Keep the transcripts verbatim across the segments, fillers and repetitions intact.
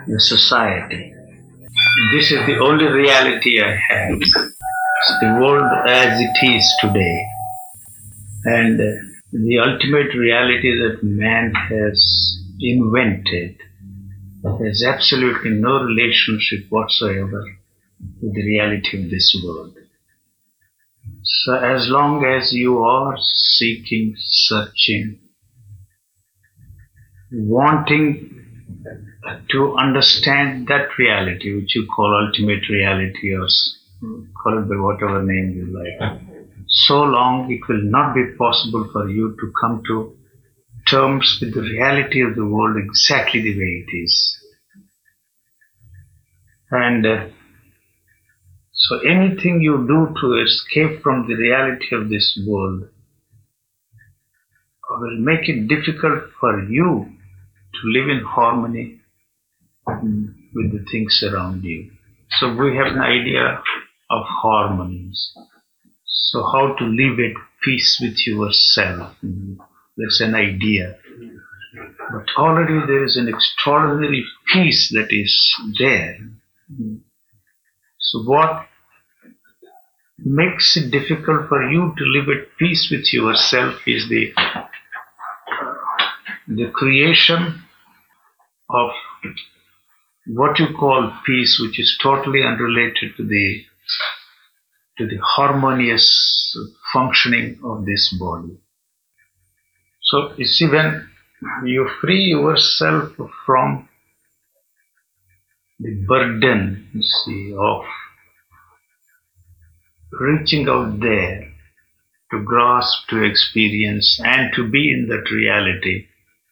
the society. This is the only reality I have. It's the world as it is today. And uh, the ultimate reality that man has invented has absolutely no relationship whatsoever with the reality of this world. So as long as you are seeking, searching, wanting to understand that reality, which you call ultimate reality or call it by whatever name you like, so long it will not be possible for you to come to terms with the reality of the world exactly the way it is. And uh, so anything you do to escape from the reality of this world will make it difficult for you to live in harmony with the things around you. So we have an idea of harmonies. So how to live at peace with yourself. That's an idea. But already there is an extraordinary peace that is there. So what makes it difficult for you to live at peace with yourself is the the creation of what you call peace, which is totally unrelated to the to the harmonious functioning of this body. So you see, when you free yourself from the burden, you see, of reaching out there to grasp, to experience, and to be in that reality,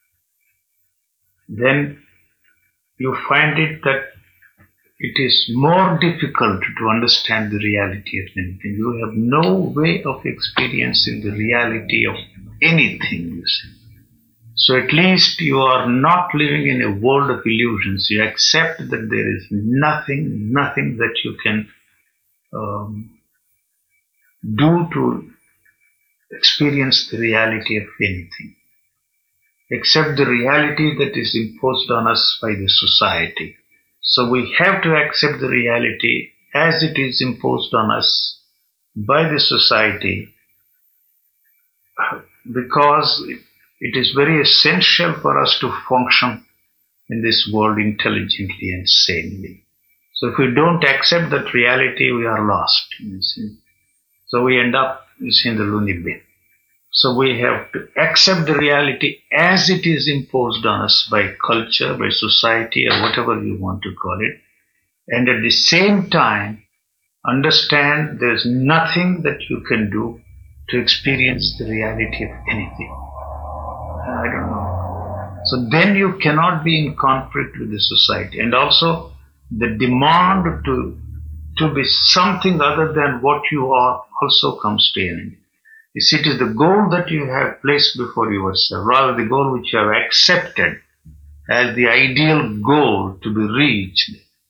then you find it that it is more difficult to understand the reality of anything. You have no way of experiencing the reality of anything, you see. So at least you are not living in a world of illusions. You accept that there is nothing, nothing that you can um, do to experience the reality of anything, except the reality that is imposed on us by the society. So we have to accept the reality as it is imposed on us by the society, because it is very essential for us to function in this world intelligently and sanely. So if we don't accept that reality, we are lost. You see. So we end up you see, in the loony bin. So we have to accept the reality as it is imposed on us by culture, by society, or whatever you want to call it. And at the same time, understand there's nothing that you can do to experience the reality of anything. I don't know. So then you cannot be in conflict with the society. And also the demand to, to be something other than what you are also comes to an end. You see, it is the goal that you have placed before yourself, rather the goal which you have accepted as the ideal goal to be reached,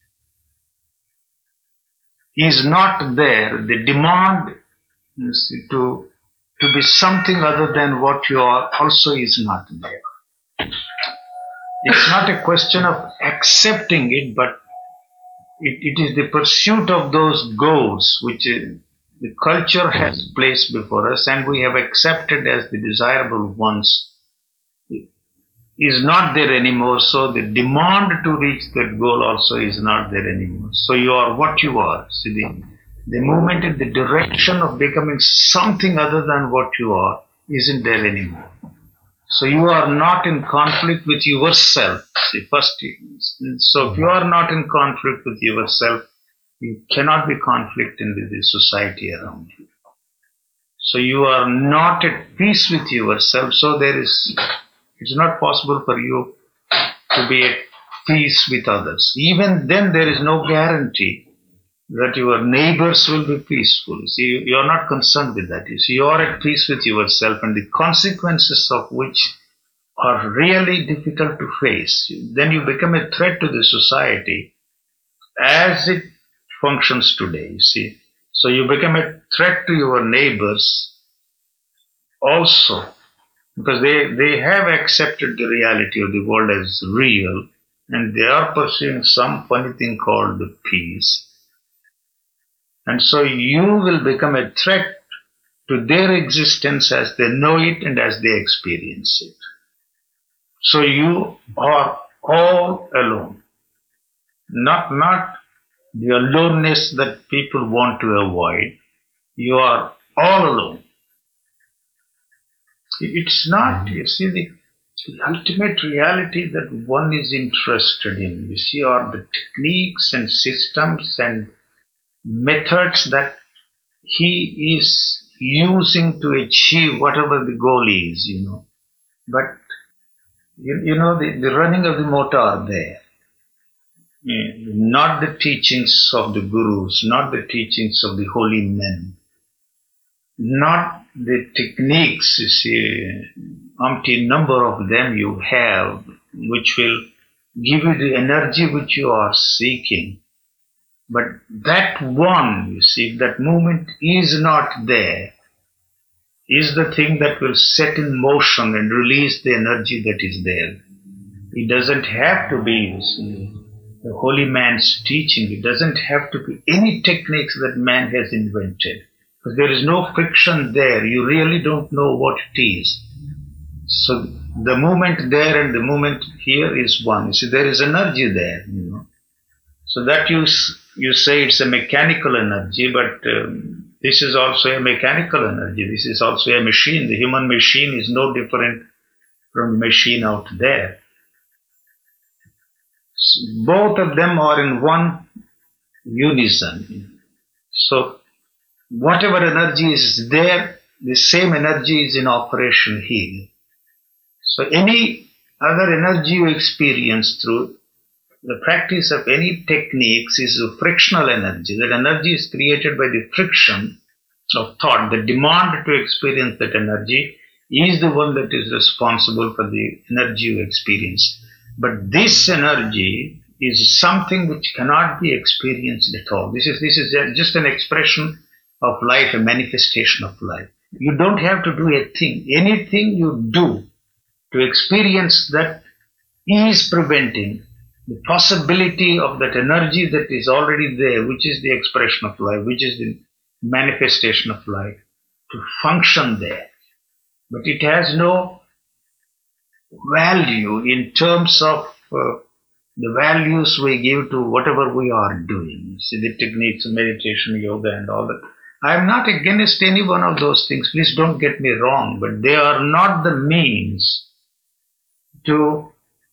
is not there. The demand you see, to, to be something other than what you are also is not there. It's not a question of accepting it, but it, it is the pursuit of those goals which uh, the culture has placed before us and we have accepted as the desirable ones is not there anymore. So the demand to reach that goal also is not there anymore. So you are what you are. See, the, the movement in the direction of becoming something other than what you are isn't there anymore. So you are not in conflict with yourself. See, first, so if you are not in conflict with yourself, you cannot be conflicting with the society around you. So you are not at peace with yourself. So there is, it's not possible for you to be at peace with others. Even then, there is no guarantee that your neighbors will be peaceful. See, you are not concerned with that. You see, you are at peace with yourself, and the consequences of which are really difficult to face. Then you become a threat to the society as it functions today, you see. So you become a threat to your neighbors also, because they, they have accepted the reality of the world as real, and they are pursuing some funny thing called peace. And so you will become a threat to their existence as they know it and as they experience it. So you are all alone. Not, not the aloneness that people want to avoid. You are all alone. It's not, you see, the, the ultimate reality that one is interested in, you see, are the techniques and systems and methods that he is using to achieve whatever the goal is, you know. But, you, you know, the, the running of the motor are there. Yeah, not the teachings of the gurus, not the teachings of the holy men, not the techniques, you see, umpteen number of them you have, which will give you the energy which you are seeking. But that one, you see, that movement is not there, is the thing that will set in motion and release the energy that is there. It doesn't have to be, you see, the holy man's teaching. It doesn't have to be any techniques that man has invented. Because there is no friction there. You really don't know what it is. So the movement there and the movement here is one. You see, there is energy there, you know. So that you, you say it's a mechanical energy, but um, this is also a mechanical energy. This is also a machine. The human machine is no different from the machine out there. So both of them are in one unison. So whatever energy is there, the same energy is in operation here. So any other energy you experience through the practice of any techniques is a frictional energy. That energy is created by the friction of thought. The demand to experience that energy is the one that is responsible for the energy you experience. But this energy is something which cannot be experienced at all. This is, this is just an expression of life, a manifestation of life. You don't have to do a thing. Anything you do to experience that is preventing the possibility of that energy that is already there, which is the expression of life, which is the manifestation of life, to function there. But it has no value in terms of uh, the values we give to whatever we are doing. See, the techniques of meditation, yoga and all that. I am not against any one of those things. Please don't get me wrong, but they are not the means to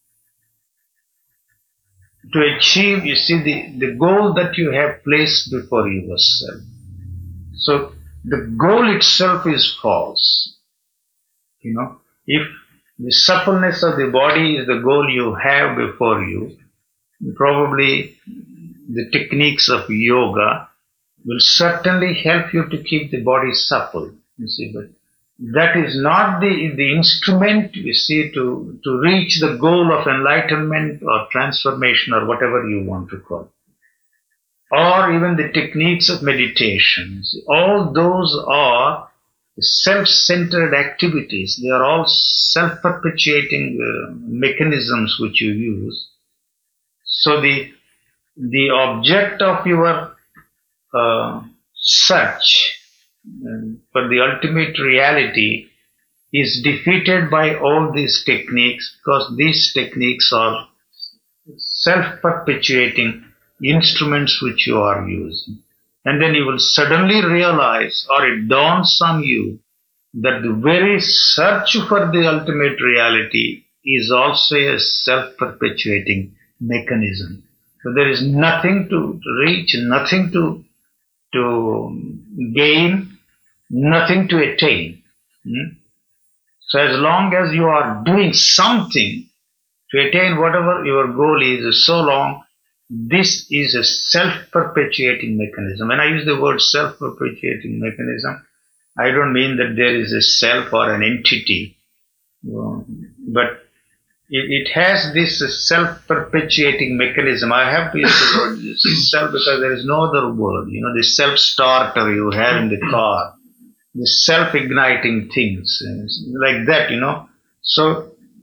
to achieve, you see, the, the goal that you have placed before yourself. So the goal itself is false. You know, if the suppleness of the body is the goal you have before you, probably the techniques of yoga will certainly help you to keep the body supple, you see, but that is not the, the instrument, you see, to, to reach the goal of enlightenment or transformation or whatever you want to call it. Or even the techniques of meditation. See, all those are self-centered activities. They are all self-perpetuating uh, mechanisms which you use. So the, the object of your uh, search for the ultimate reality is defeated by all these techniques, because these techniques are self-perpetuating instruments which you are using. And then you will suddenly realize, or it dawns on you, that the very search for the ultimate reality is also a self-perpetuating mechanism. So there is nothing to reach, nothing to, to gain, nothing to attain. Hmm? So as long as you are doing something to attain whatever your goal is, so long, this is a self-perpetuating mechanism. When I use the word self-perpetuating mechanism, I don't mean that there is a self or an entity, but it, it has this self-perpetuating mechanism. I have to use the word self because there is no other word. You know, the self-starter you have in the car, the self-igniting things, like that, you know. So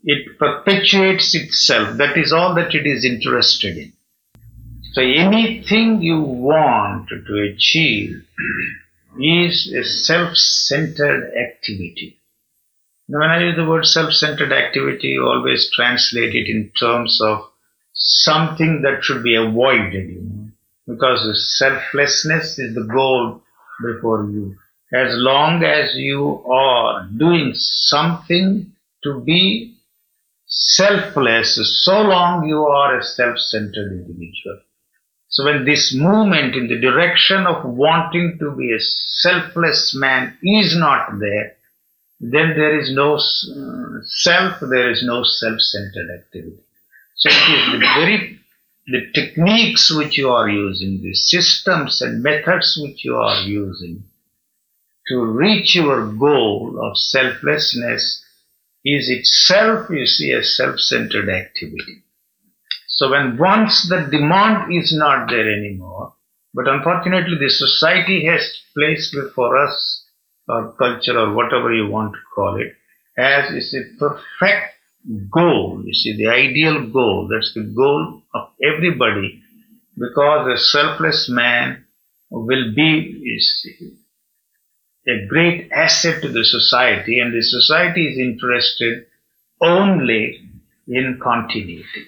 it perpetuates itself. That is all that it is interested in. So anything you want to achieve is a self-centered activity. Now, when I use the word self-centered activity, you always translate it in terms of something that should be avoided, you know, because selflessness is the goal before you. As long as you are doing something to be selfless, so long you are a self-centered individual. So when this movement in the direction of wanting to be a selfless man is not there, then there is no uh, self, there is no self-centered activity. So it is the very, the techniques which you are using, the systems and methods which you are using to reach your goal of selflessness is itself, you see, a self-centered activity. So when once the demand is not there anymore, but unfortunately the society has placed before us, or culture or whatever you want to call it, as is a perfect goal, you see, the ideal goal, that's the goal of everybody, because a selfless man will be, you see, a great asset to the society, and the society is interested only in continuity.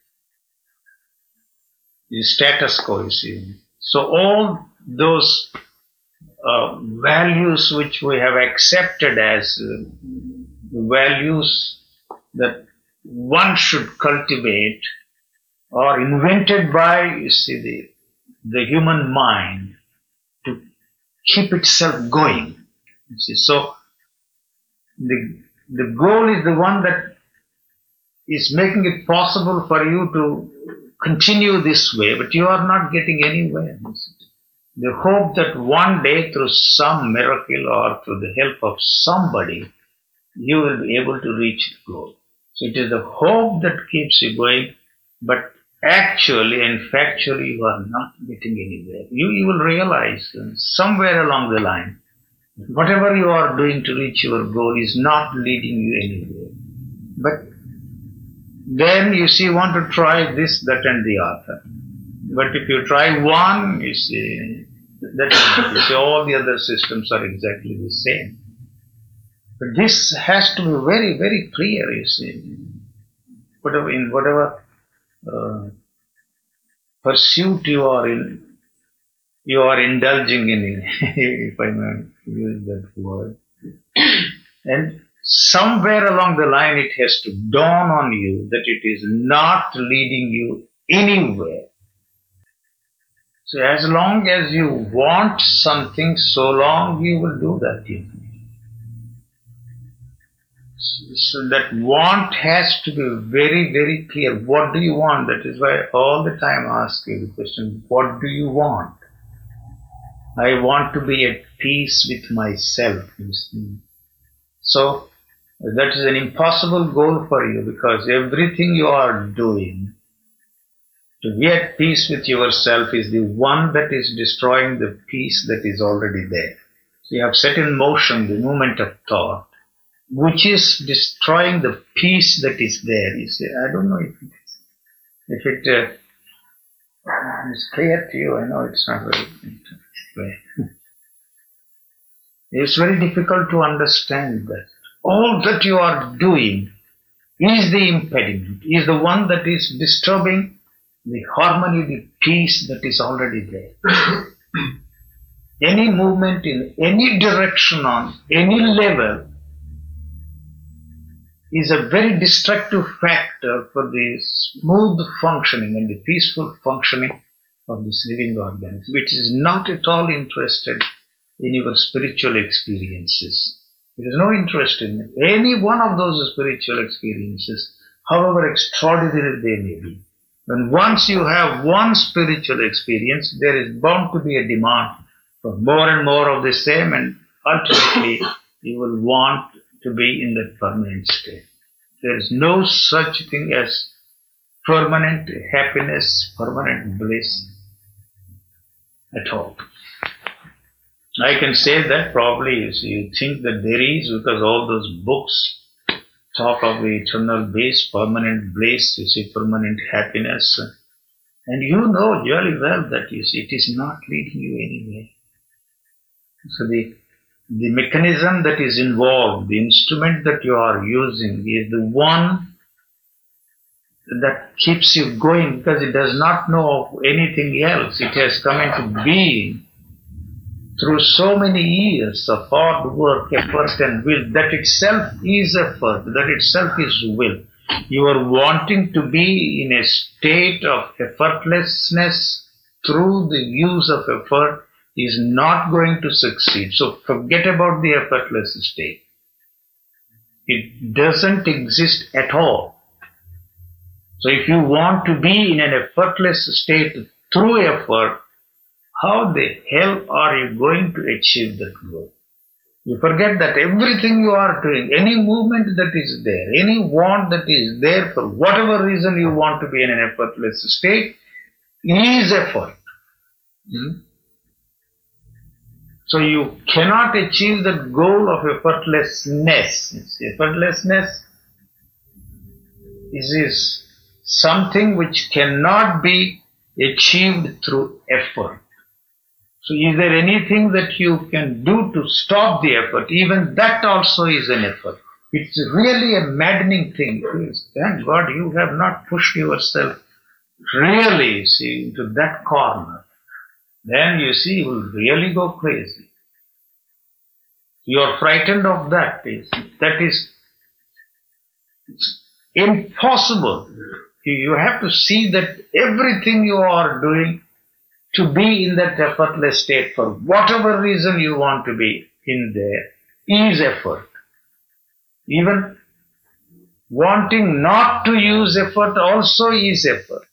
The status quo, you see. So all those uh, values which we have accepted as uh, values that one should cultivate are invented by, you see, the, the human mind to keep itself going. You see. So the, the goal is the one that is making it possible for you to continue this way, but you are not getting anywhere. The hope that one day through some miracle or through the help of somebody, you will be able to reach the goal. So it is the hope that keeps you going, but actually and factually you are not getting anywhere. You, you will realize uh, somewhere along the line, whatever you are doing to reach your goal is not leading you anywhere. But then you see, you want to try this, that and the other. But if you try one, you see, that, you see, all the other systems are exactly the same. But this has to be very, very clear, you see. Whatever, in whatever uh, pursuit you are in, you are indulging in, if I may use that word. And somewhere along the line it has to dawn on you that it is not leading you anywhere. So as long as you want something, so long you will do that. You know. So that want has to be very, very clear. What do you want? That is why all the time I ask you the question, what do you want? I want to be at peace with myself. You see. So that is an impossible goal for you, because everything you are doing to be at peace with yourself is the one that is destroying the peace that is already there. So you have set in motion the movement of thought, which is destroying the peace that is there. You see, I don't know if it, if it uh, is clear to you. I know it's not very clear. It's very difficult to understand that all that you are doing is the impediment, is the one that is disturbing the harmony, the peace that is already there. Any movement in any direction on any level is a very destructive factor for the smooth functioning and the peaceful functioning of this living organism, which is not at all interested in your spiritual experiences. There is no interest in any one of those spiritual experiences, however extraordinary they may be. When once you have one spiritual experience, there is bound to be a demand for more and more of the same, and ultimately you will want to be in that permanent state. There is no such thing as permanent happiness, permanent bliss at all. I can say that probably you, see, you think that there is, because all those books talk of the eternal bliss, permanent bliss, you see, permanent happiness. And you know jolly well that you see, it is not leading you anywhere. So the, the mechanism that is involved, the instrument that you are using is the one that keeps you going because it does not know of anything else. It has come into being through so many years of hard work, effort and will. That itself is effort, that itself is will. You are wanting to be in a state of effortlessness through the use of effort is not going to succeed. So forget about the effortless state. It doesn't exist at all. So if you want to be in an effortless state through effort, how the hell are you going to achieve that goal? You forget that everything you are doing, any movement that is there, any want that is there for whatever reason you want to be in an effortless state is effort. Hmm? So you cannot achieve the goal of effortlessness. Effortlessness is, is something which cannot be achieved through effort. So is there anything that you can do to stop the effort? Even that also is an effort. It's really a maddening thing. Please, thank God you have not pushed yourself really, see, into that corner. Then you see you will really go crazy. You are frightened of that. That is impossible. You have to see that everything you are doing to be in that effortless state for whatever reason you want to be in there is effort. Even wanting not to use effort also is effort.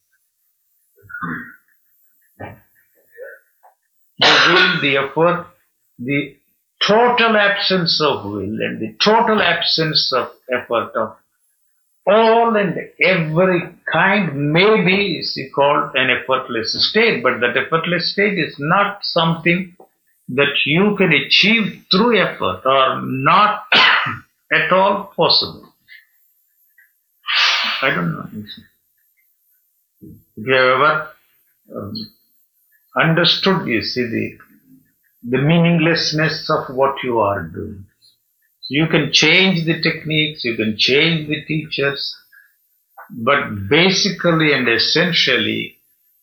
The will, the effort, the total absence of will and the total absence of effort of all and every kind may be called an effortless state, but that effortless state is not something that you can achieve through effort or not at all possible. I don't know. If you have ever um, understood, you see, the, the meaninglessness of what you are doing. You can change the techniques, you can change the teachers, but basically and essentially,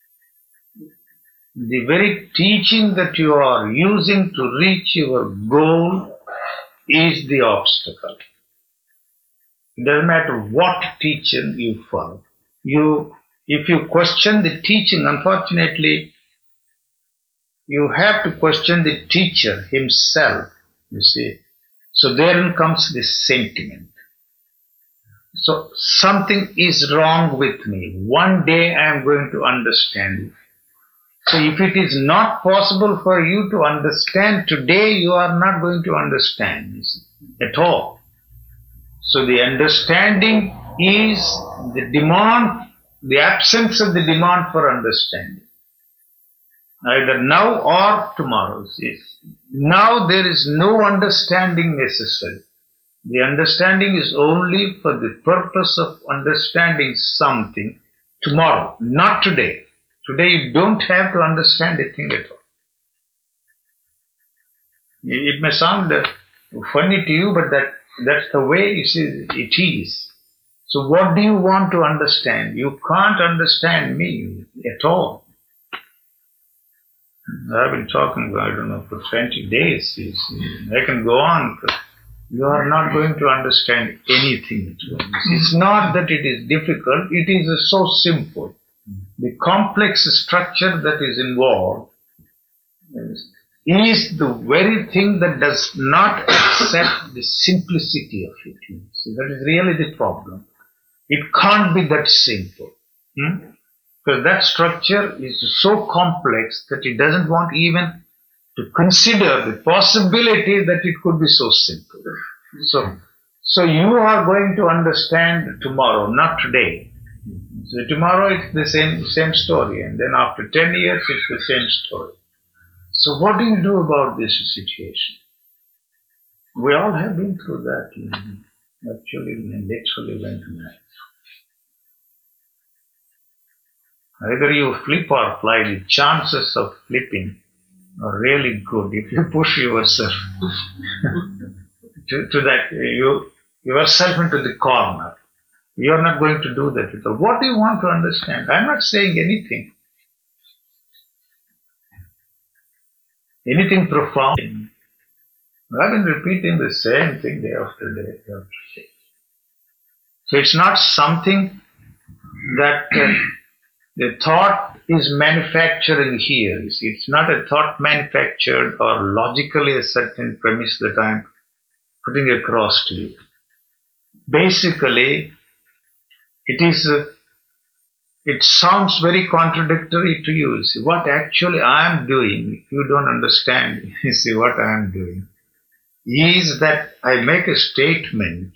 the very teaching that you are using to reach your goal is the obstacle. It doesn't matter what teaching you follow. You, if you question the teaching, unfortunately, you have to question the teacher himself, you see. So therein comes this sentiment. So something is wrong with me. One day I am going to understand it. So if it is not possible for you to understand today, you are not going to understand at all. So the understanding is the demand, the absence of the demand for understanding. Either now or tomorrow. Now there is no understanding necessary. The understanding is only for the purpose of understanding something tomorrow, not today. Today you don't have to understand a thing at all. It may sound funny to you, but that, that's the way it is. So what do you want to understand? You can't understand me at all. I've been talking, I don't know, for twenty days. I can go on. You are not going to understand anything. It's not that it is difficult, it is so simple. The complex structure that is involved is the very thing that does not accept the simplicity of it. So that is really the problem. It can't be that simple. Hmm? Because that structure is so complex that it doesn't want even to consider the possibility that it could be so simple. So, so you are going to understand tomorrow, not today. So tomorrow it's the same same story, and then after ten years it's the same story. So what do you do about this situation? We all have been through that. Actually, literally went mad. Either you flip or fly, the chances of flipping are really good if you push yourself to, to that, you yourself into the corner. You are not going to do that at all. What do you want to understand? I am not saying anything. Anything profound. I've been repeating the same thing day after day, day after day. So it's not something that uh, the thought is manufacturing here. It's not a thought manufactured or logically a certain premise that I'm putting across to you. Basically, it is. Uh, it sounds very contradictory to you. See, what actually I am doing, if you don't understand, you see what I am doing, is that I make a statement,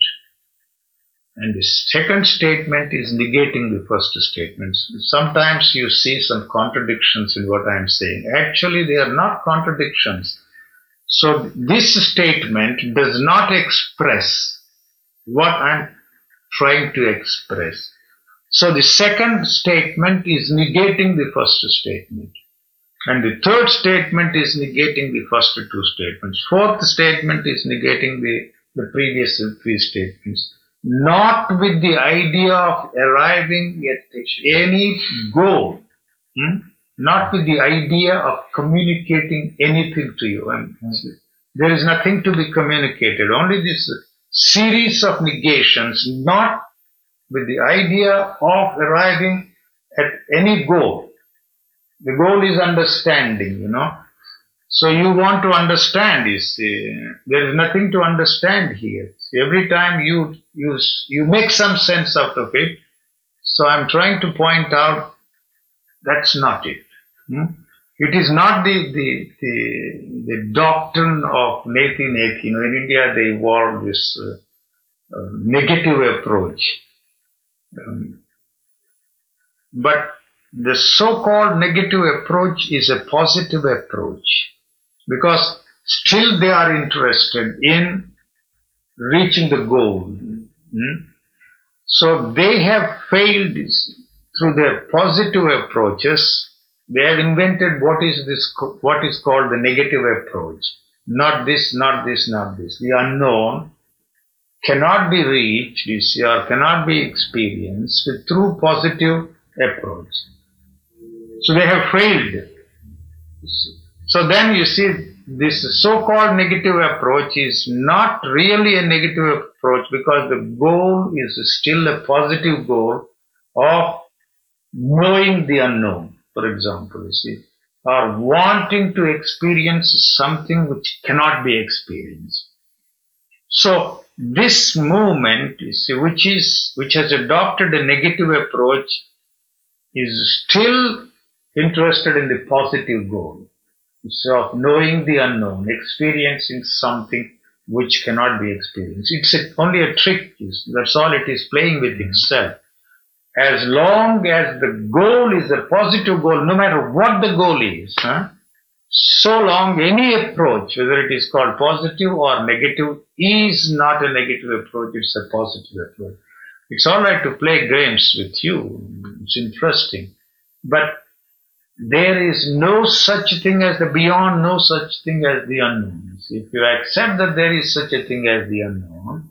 and the second statement is negating the first statement. Sometimes you see some contradictions in what I am saying. Actually, they are not contradictions. So this statement does not express what I am trying to express. So the second statement is negating the first statement. And the third statement is negating the first two statements. Fourth statement is negating the, the previous three statements. Not with the idea of arriving at any goal. Hmm? Not with the idea of communicating anything to you. And there is nothing to be communicated. Only this series of negations, not with the idea of arriving at any goal. The goal is understanding, you know. So you want to understand, you see. There is nothing to understand here. See, every time you, you, you make some sense out of it. So I'm trying to point out that's not it. Hmm? It is not the, the, the, the doctrine of Neti Neti. You know, in India they evolved this uh, uh, negative approach. Um, but the so-called negative approach is a positive approach, because still they are interested in reaching the goal. Hmm? So they have failed through their positive approaches. They have invented what is this, what is called the negative approach. Not this, not this, not this. The unknown cannot be reached, you see, or cannot be experienced through positive approach. So they have failed. So then you see, this so-called negative approach is not really a negative approach, because the goal is still a positive goal of knowing the unknown, for example, you see, or wanting to experience something which cannot be experienced. So this movement, you see, which is which has adopted a negative approach, is still interested in the positive goal. So of knowing the unknown, experiencing something which cannot be experienced. It's a, only a trick. That's all it is, playing with itself. As long as the goal is a positive goal, no matter what the goal is, huh, so long any approach, whether it is called positive or negative, is not a negative approach, it's a positive approach. It's all right to play games with you. It's interesting. But there is no such thing as the beyond, no such thing as the unknown. If you accept that there is such a thing as the unknown,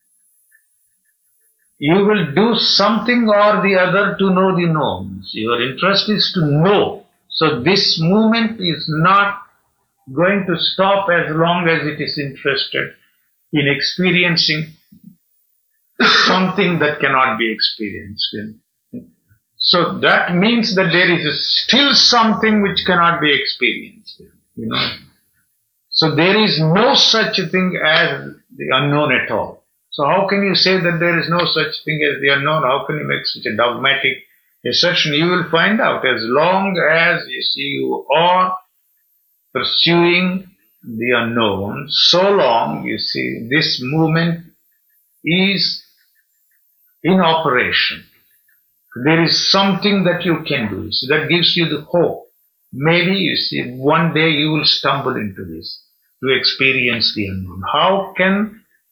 you will do something or the other to know the known. Your interest is to know. So this movement is not going to stop as long as it is interested in experiencing something that cannot be experienced. So that means that there is still something which cannot be experienced. You know. So there is no such thing as the unknown at all. So how can you say that there is no such thing as the unknown? How can you make such a dogmatic assertion? You will find out, as long as you see you are pursuing the unknown, so long, you see, this movement is in operation. There is something that you can do. So that gives you the hope. Maybe, you see, one day you will stumble into this, to experience the unknown. How can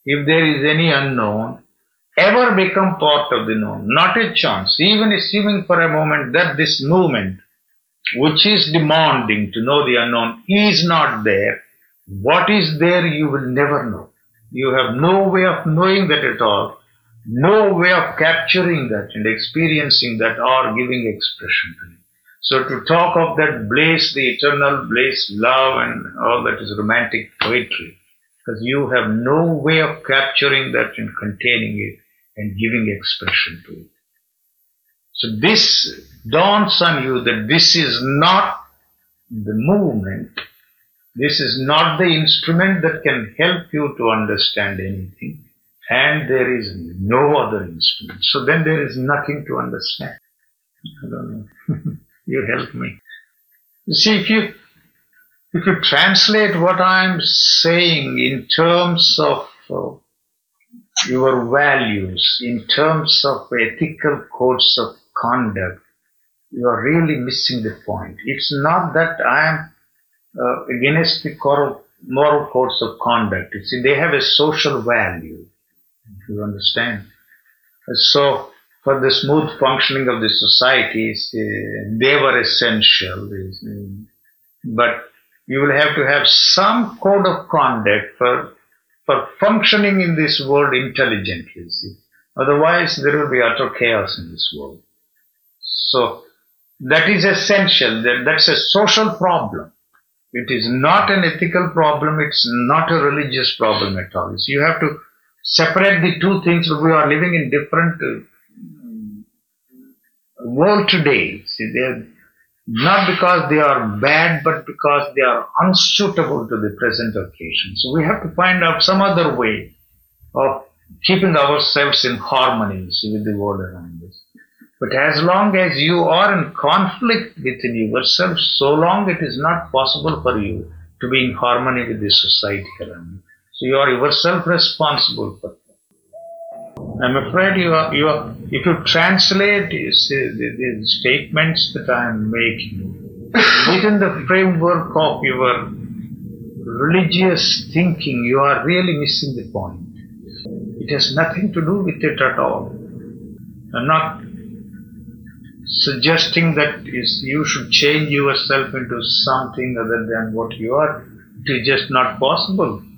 if there is any unknown, ever become part of the known. Not a chance. Even assuming for a moment that this movement, which is demanding to know the unknown, is not there, what is there you will never know. You have no way of knowing that at all, no way of capturing that and experiencing that or giving expression to it. So to talk of that bliss, the eternal bliss, love and all that is romantic poetry, because you have no way of capturing that and containing it and giving expression to it. So this dawns on you that this is not the movement, this is not the instrument that can help you to understand anything, and there is no other instrument. So then there is nothing to understand. I don't know. You help me. You see, if you if you translate what I'm saying in terms of uh, your values, in terms of ethical codes of conduct, you are really missing the point. It's not that I am uh, against the moral codes of conduct. You see, they have a social value, if you understand. So, for the smooth functioning of the societies, uh, they were essential. But you will have to have some code of conduct for for functioning in this world intelligently. See? Otherwise, there will be utter chaos in this world. So, that is essential. That, that's a social problem. It is not an ethical problem. It's not a religious problem at all. So, you have to separate the two things. We are living in different uh, world today. See, they are not because they are bad, but because they are unsuitable to the present occasion. So we have to find out some other way of keeping ourselves in harmony with the world around us. But as long as you are in conflict within yourself, so long it is not possible for you to be in harmony with the society around you. So you are yourself responsible for that. I'm afraid you are, you are, if you translate these, these statements that I am making within the framework of your religious thinking, you are really missing the point. It has nothing to do with it at all. I'm not suggesting that is you should change yourself into something other than what you are. It is just not possible.